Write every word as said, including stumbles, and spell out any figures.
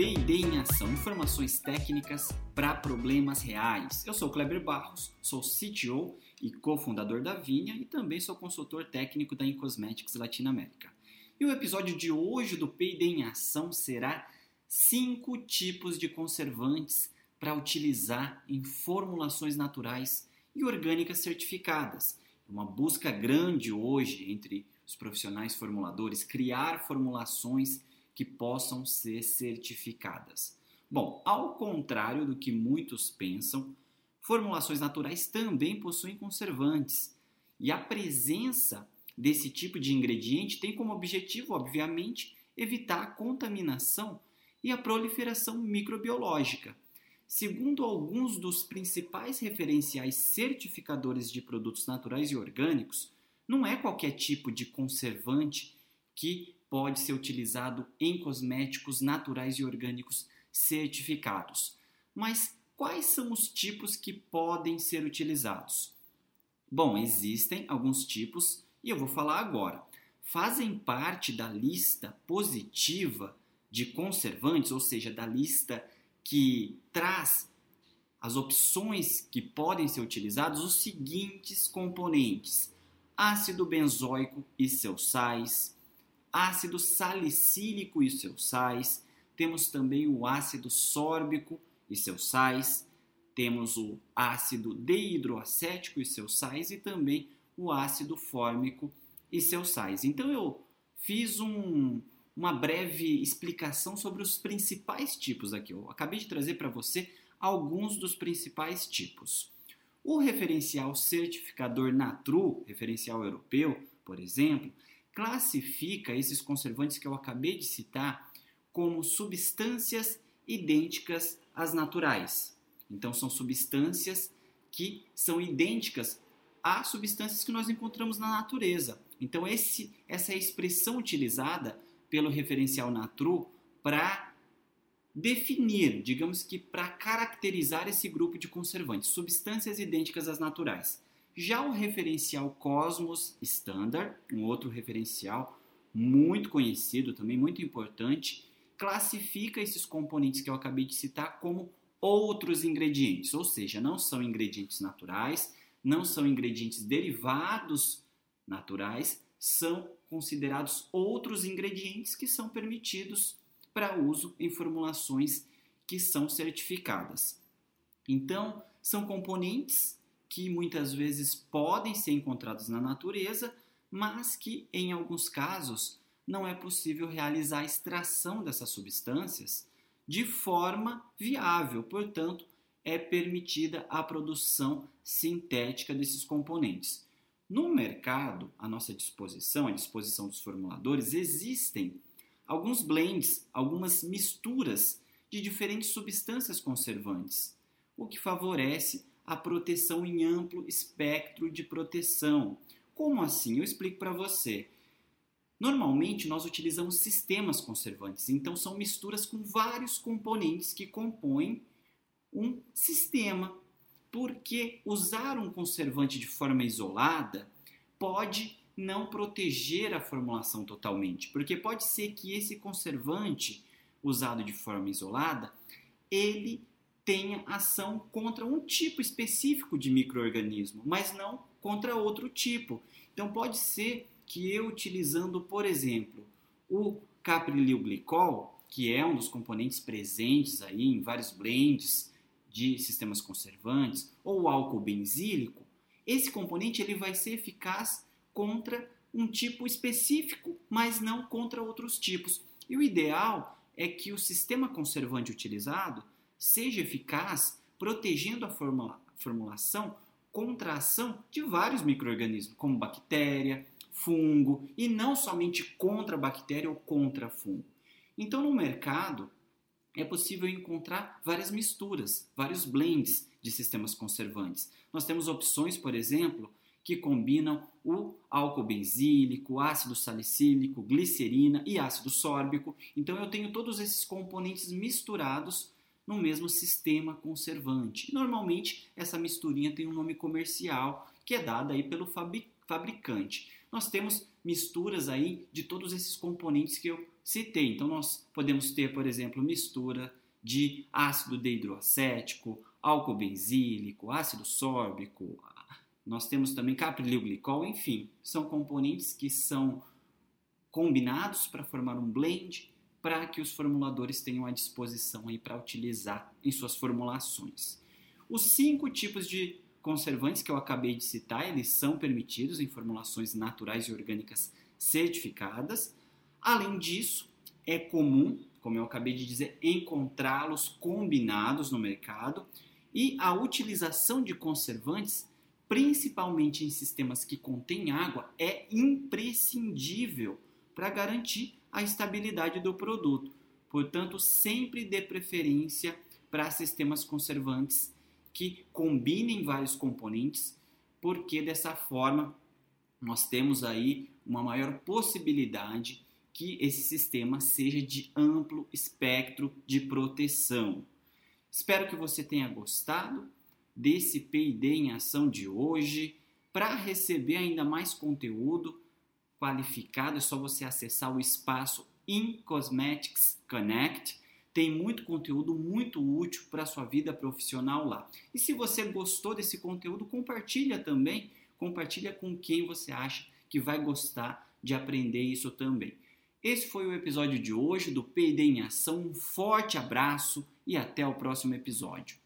P e D em Ação, informações técnicas para problemas reais. Eu sou o Kleber Barros, sou C T O e cofundador da Vinha e também sou consultor técnico da Incosmetics Latinoamérica. E o episódio de hoje do P e D em Ação será cinco tipos de conservantes para utilizar em formulações naturais e orgânicas certificadas. Uma busca grande hoje entre os profissionais formuladores criar formulações que possam ser certificadas. Bom, ao contrário do que muitos pensam, formulações naturais também possuem conservantes. E a presença desse tipo de ingrediente tem como objetivo, obviamente, evitar a contaminação e a proliferação microbiológica. Segundo alguns dos principais referenciais certificadores de produtos naturais e orgânicos, não é qualquer tipo de conservante que pode ser utilizado em cosméticos naturais e orgânicos certificados. Mas quais são os tipos que podem ser utilizados? Bom, existem alguns tipos e eu vou falar agora. Fazem parte da lista positiva de conservantes, ou seja, da lista que traz as opções que podem ser utilizados, os seguintes componentes: ácido benzoico e seus sais, ácido salicílico e seus sais, temos também o ácido sórbico e seus sais, temos o ácido deidroacético e seus sais e também o ácido fórmico e seus sais. Então eu fiz um, uma breve explicação sobre os principais tipos aqui. Eu acabei de trazer para você alguns dos principais tipos. O referencial certificador Natru, referencial europeu, por exemplo, classifica esses conservantes que eu acabei de citar como substâncias idênticas às naturais. Então, são substâncias que são idênticas a substâncias que nós encontramos na natureza. Então, esse, essa é a expressão utilizada pelo referencial Natru para definir, digamos que para caracterizar esse grupo de conservantes, substâncias idênticas às naturais. Já o referencial Cosmos Standard, um outro referencial muito conhecido, também muito importante, classifica esses componentes que eu acabei de citar como outros ingredientes, ou seja, não são ingredientes naturais, não são ingredientes derivados naturais, são considerados outros ingredientes que são permitidos para uso em formulações que são certificadas. Então, são componentes que muitas vezes podem ser encontrados na natureza, mas que, em alguns casos, não é possível realizar a extração dessas substâncias de forma viável. Portanto, é permitida a produção sintética desses componentes. No mercado, à nossa disposição, à disposição dos formuladores, existem alguns blends, algumas misturas de diferentes substâncias conservantes, o que favorece a proteção em amplo espectro de proteção. Como assim? Eu explico para você. Normalmente, nós utilizamos sistemas conservantes, então são misturas com vários componentes que compõem um sistema, porque usar um conservante de forma isolada pode não proteger a formulação totalmente, porque pode ser que esse conservante usado de forma isolada, ele tenha ação contra um tipo específico de micro-organismo, mas não contra outro tipo. Então pode ser que eu utilizando, por exemplo, o caprililglicol, que é um dos componentes presentes aí em vários blends de sistemas conservantes, ou o álcool benzílico, esse componente ele vai ser eficaz contra um tipo específico, mas não contra outros tipos. E o ideal é que o sistema conservante utilizado seja eficaz, protegendo a formula- formulação contra a ação de vários micro-organismos, como bactéria, fungo, e não somente contra a bactéria ou contra fungo. Então, no mercado, é possível encontrar várias misturas, vários blends de sistemas conservantes. Nós temos opções, por exemplo, que combinam o álcool benzílico, ácido salicílico, glicerina e ácido sórbico. Então, eu tenho todos esses componentes misturados no mesmo sistema conservante. Normalmente, essa misturinha tem um nome comercial que é dado aí pelo fabricante. Nós temos misturas aí de todos esses componentes que eu citei. Então, nós podemos ter, por exemplo, mistura de ácido deidroacético, álcool benzílico, ácido sórbico, nós temos também caprililglicol, enfim, são componentes que são combinados para formar um blend para que os formuladores tenham à disposição aí para utilizar em suas formulações. Os cinco tipos de conservantes que eu acabei de citar, eles são permitidos em formulações naturais e orgânicas certificadas. Além disso, é comum, como eu acabei de dizer, encontrá-los combinados no mercado e a utilização de conservantes, principalmente em sistemas que contêm água, é imprescindível para garantir a estabilidade do produto. Portanto, sempre dê preferência para sistemas conservantes que combinem vários componentes, porque dessa forma nós temos aí uma maior possibilidade que esse sistema seja de amplo espectro de proteção. Espero que você tenha gostado desse P e D em ação de hoje. Para receber ainda mais conteúdo qualificado, é só você acessar o espaço InCosmetics Connect. Tem muito conteúdo muito útil para a sua vida profissional lá. E se você gostou desse conteúdo, compartilha também. Compartilha com quem você acha que vai gostar de aprender isso também. Esse foi o episódio de hoje do P e D em Ação. Um forte abraço e até o próximo episódio.